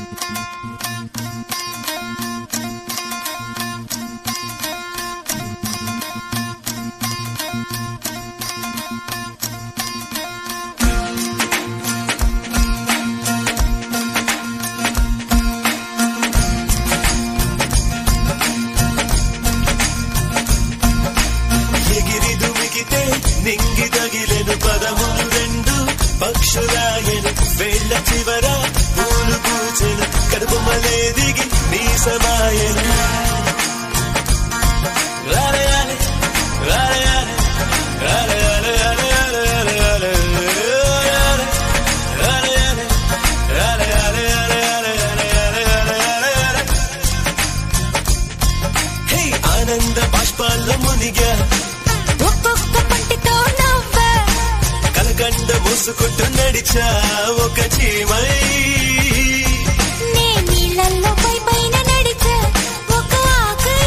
నింగి తగిలెను పదములు రెండు పక్షులాయను వేళ్ల చివర పూలు పూచెను కడుపుమలే దిగి నీ సమాయను ఆనంద బాష్పాల్లో మునిగా కలకండ మూసుకుంటూ నడిచా ఒక చీమై నే నీళ్ళల్లో పైన నడిచా ఒక ఆకై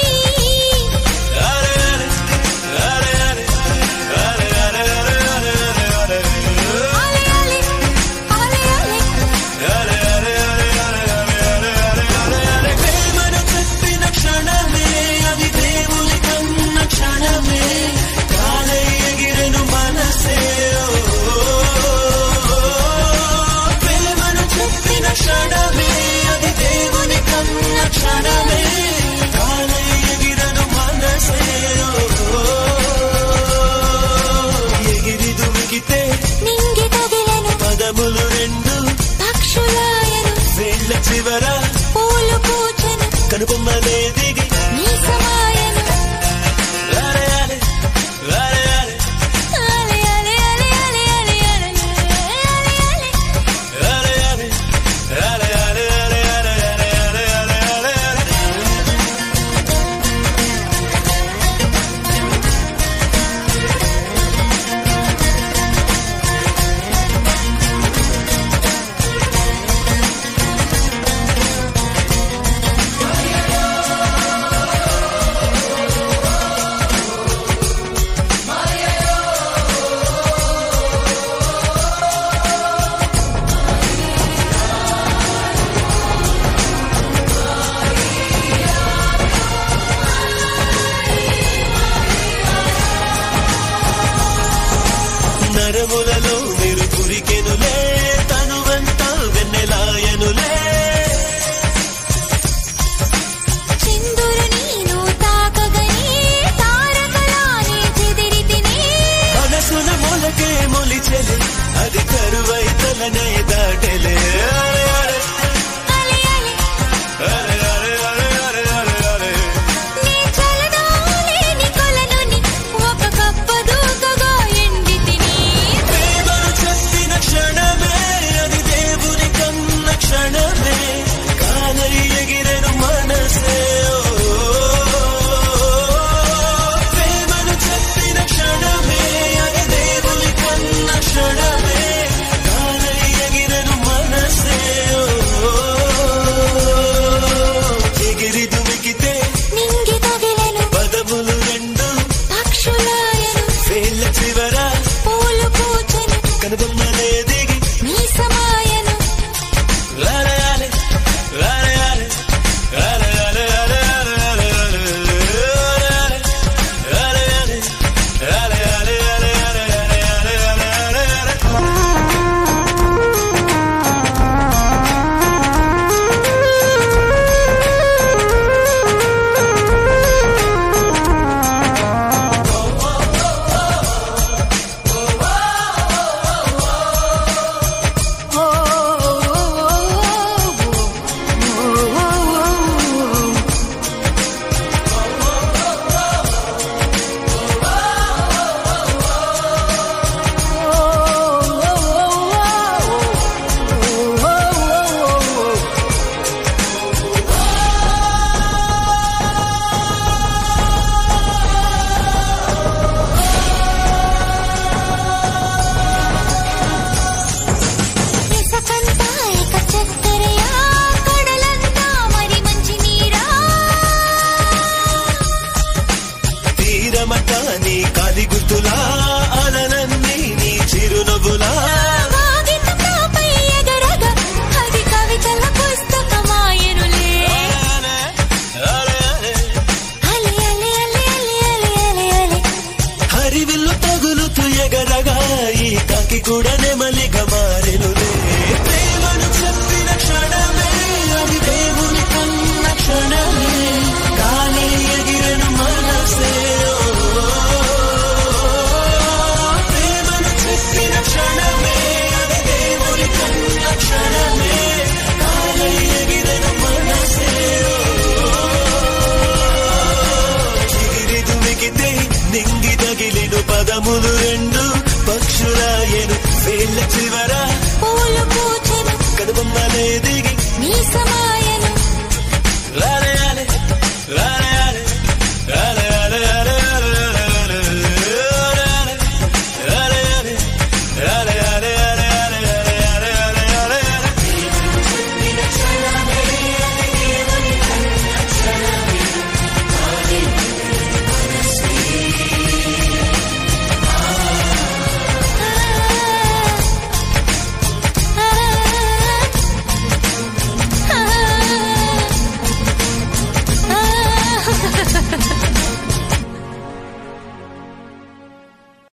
ప్రేమను చెప్పిన క్షణమే అది దేవుని కన్న క్షణమే కాలై ఎగిరెను మనసే క్షణమే అది దేవుని కన్న క్షణమే కాలై ఎగిరను మనసే ఎగిరి దుమికితే నింగి తగిలెను పదములు రెండు పక్షులాయను వేళ్ల చివర పూలు పూచెను కనుపమ్మలే దిగి నీ సమాయను నరములలో మీరు కురికెనులే తనువంతా వెన్నెలాయనులే చంద్రుడు నీను తాకగనే తారకలానే చెదిరితిని మనసున మొలకే మొలిచెలే అది కరువై తలనే దాటెలే